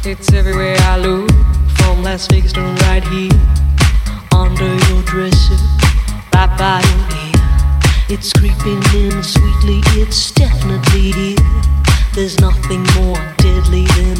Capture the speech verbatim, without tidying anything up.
It's everywhere I look, from Las Vegas to right here, under your dresser, right by your ear. It's creeping in sweetly, it's definitely here. There's nothing more deadly than